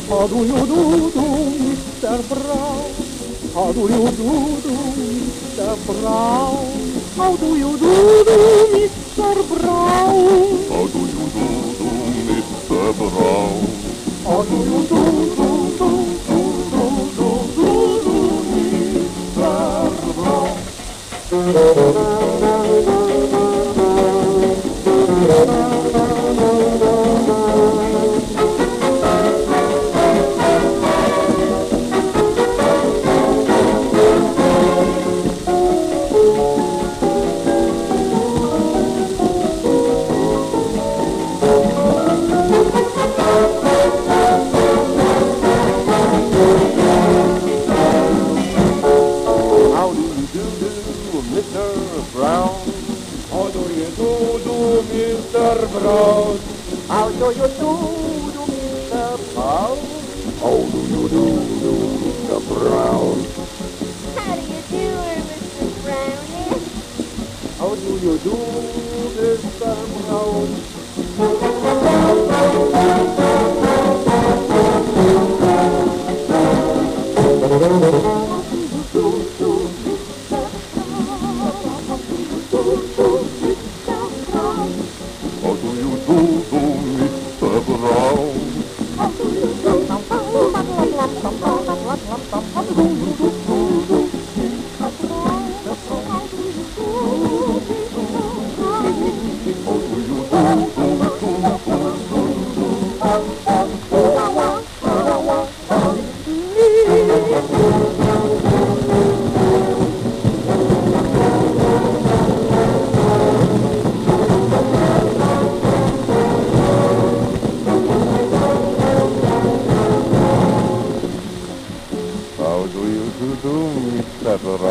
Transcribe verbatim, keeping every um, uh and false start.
How do you do, do, Mister Brown? How do you do, do, Mister Brown? How do you do, do, Mister Brown? How do you do, do, Mister Brown? How do you do, do, do, do, do, do, do, do, Mister Brown? Mister Brown. How do you do, do, Mister Brown? How do you do, do, Mister Brown? How do you do, do, Mister Brown? How do you do, Mister Brownie? How do you do, Mister Brown? How do you do, do, Mister Brown? How do you do, How do you do, do, Mister Brown?